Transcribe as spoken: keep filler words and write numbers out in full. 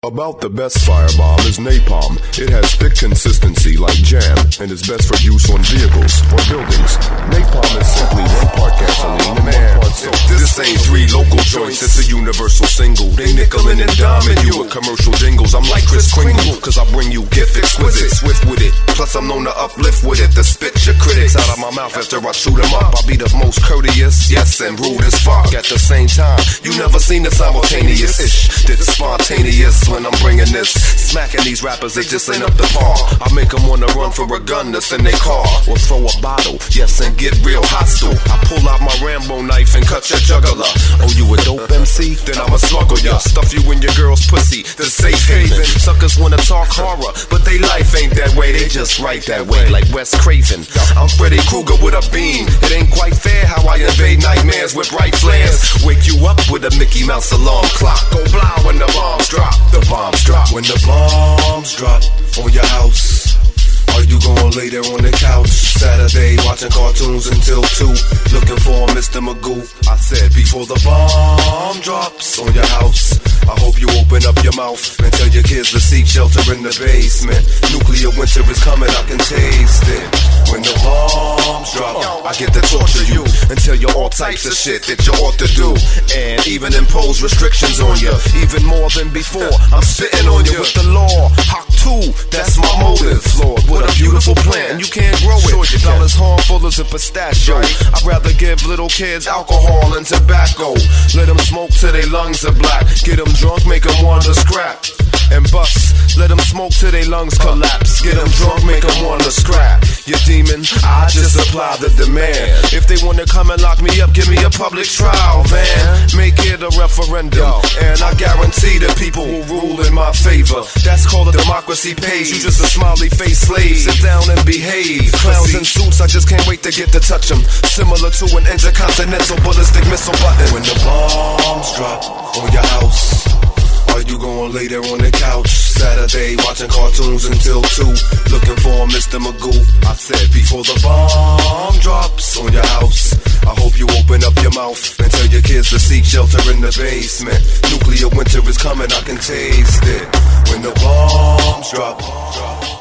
About the best firebomb is napalm. It has thick consistency like jam and is best for use on vehicles or buildings. Napalm is simply one part gasoline and one part soap. This ain't three local joints, it's a universal single. They nickelin' and diming you with commercial jingles. I'm like Kris Kringle, cause I bring you gift exquisite, swift with it. Plus I'm known to uplift with it, to spit your critics out of my mouth after I shoot them up. I be the most courteous, yes, and rude as fuck. At the same time, you never seen the simultaneous-ish. Did the spontaneous when I'm bringing this. Smacking these rappers, they just ain't up to par. I make them wanna run for a gun that's in their car, or throw a bottle, yes, and get real hostile. I pull out my Rambo knife and cut your jugular. Oh, you a dope M C? Then I'ma smuggle ya. Stuff you in your girl's pussy, the safe haven. Suckers wanna talk horror, but they life ain't that way. They just right that way, like Wes Craven. I'm Freddy Krueger with a beam. It ain't quite fair how I invade nightmares with bright flares. Wake you up with a Mickey Mouse alarm clock. Go blind when the bombs drop. The bombs drop. When the bombs drop on your house, are you gonna lay there on the couch Saturday watching cartoons until two, looking for Mister Magoo? I said before the bomb drops on your house, I hope you open up your mouth and tell your kids to seek shelter in the basement. Nuclear winter is coming, I can taste it. When the bombs drop, I get to torture you and tell you all types of shit that you ought to do, and even impose restrictions on you, even more than before. I'm spitting on you with the law. Hawk two, that's my motive. Lord, what a beautiful plant, and you can't grow it. Not as harmful as a pistachio. I'd rather give little kids alcohol and tobacco. Let them smoke till their lungs are black. Get them drunk, make them wanna scrap and bust. Let them smoke till their lungs collapse. Get them drunk, make them wanna scrap. You demon, I just apply the demand. If they wanna come and lock me up, give me a public trial, man. Make it a referendum, and I guarantee the people will rule in my favor. That's called a democracy page. You just a smiley face slave. Sit down and behave. Clowns in suits, I just can't wait to get to touch them. Similar to an intercontinental ballistic missile button. When the bombs drop on your house, are you gonna lay there on the couch Saturday watching cartoons until two, looking for Mister Magoo? I said before the bomb drops on your house, I hope you open up your mouth and tell your kids to seek shelter in the basement. Nuclear winter is coming, I can taste it. When the bombs drop